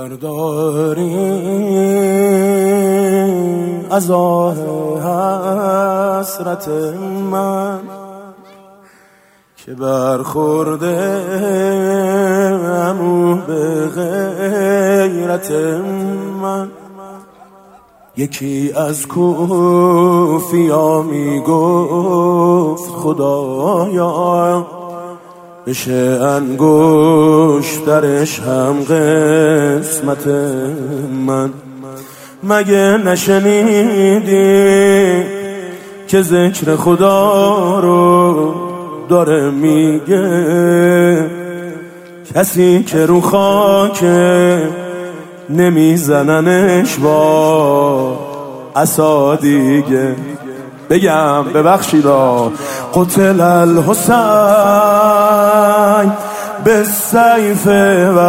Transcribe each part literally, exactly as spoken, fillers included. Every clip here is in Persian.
خبرداری از آه حسرت من که برخورده عمو به غیرت من. یکی از کوفیا می گفت خدایا بشه انگشترش هم قسمت من. مگه نشنیدی که ذکر خدا رو داره میگه کسی که رو خاکه نمیزننش با عصا دیگه. بگم ببخشیدا قتل الحسین بالسیف و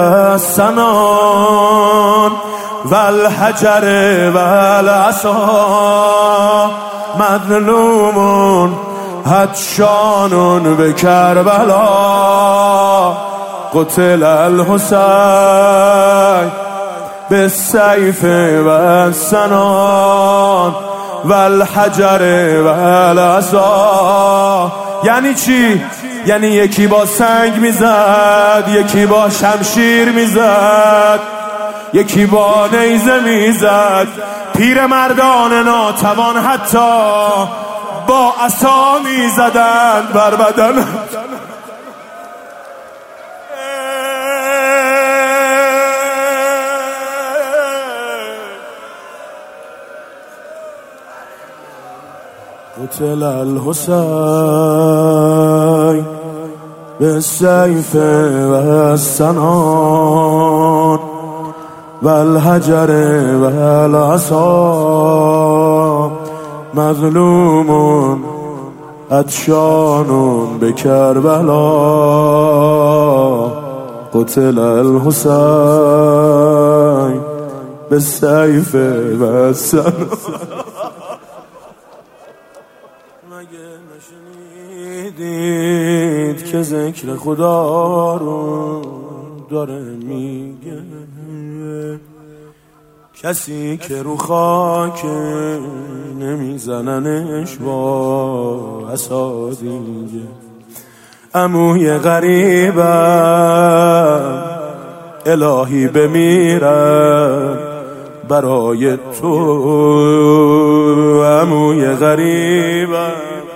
السنان و الحجر و العصا مظلوم هدشان به کربلا. قتل الحسین بالسیف و السنان و الحجر و العصا. یعنی چی؟ یعنی یکی با سنگ میزد، یکی با شمشیر میزد، یکی با نیزه میزد. پیرمردان ناتوان حتی با عصا میزدند بر بدن. قتل الحسین بالسیف و السنان و الحجر و العصا مظلوم عطشان به کربلا. قتل الحسین بالسیف و السنان. مگه نشنیدید که ذکر خدا رو داره میگه کسی که رو خاک نمیزننش با عصا دیگه. عموی غریبم الهی بمیرم برای تو. عموی غریبم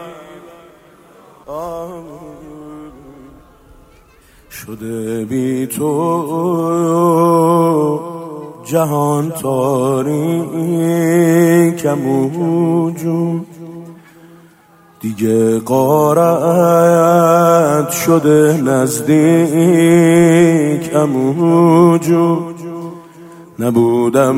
شده بی تو جهان تاریک. عمو جون دیگه غارت شده نزدیک. عمو جون نبودم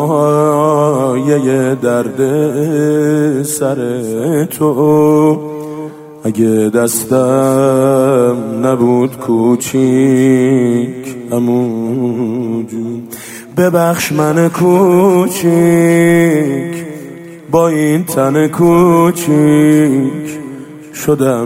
مایه درد سر تو اگه دستم نبود کوچیک. عمو جون ببخش من کوچیک با این تن کوچیک شدم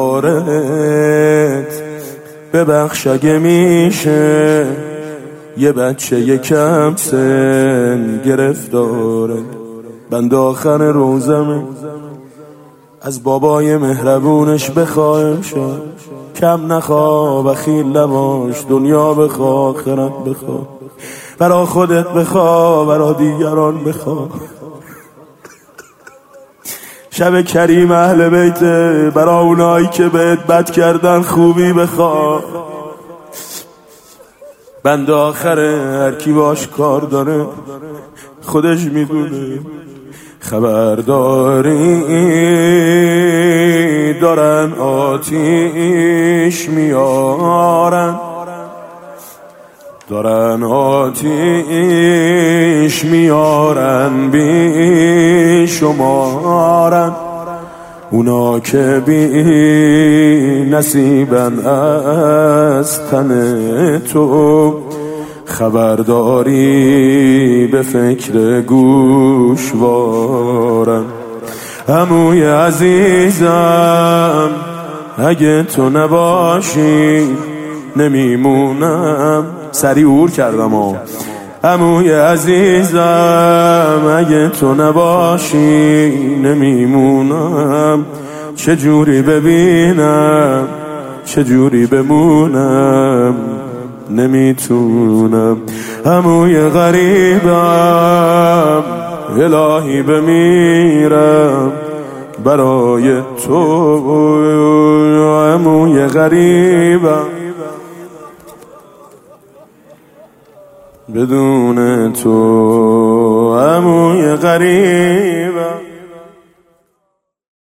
یارت. ببخش اگه میشه یه بچه یکم سن گرفتاره. بند آخر روزمه از بابای مهربونش بخوایم شد کم نخوا بخیل نباش. دنیا بخوا آخرت بخوا برا خودت بخوا برا دیگران بخوا. شب کریم اهل بیت برا اونایی که بهت بد کردن خوبی بخوا. بند آخره هر کی باش کار داره خودش میدونه. خبرداری دارن آتیش میارن، دارن آتیش میارن بی شمارن. اونا که بی نصیبن از تن تو. خبرداری به فکر گوشوارن. عموی عزیزم اگه تو نباشی نمیمونم. سری عور کردم ها. عموی عزیزم اگه تو نباشی نمیمونم، چجوری ببینم چجوری بمونم، نمیتونم. عموی غریبم الهی بمیرم برای تو، عموی غریبم بدون تو، عموی غریبم.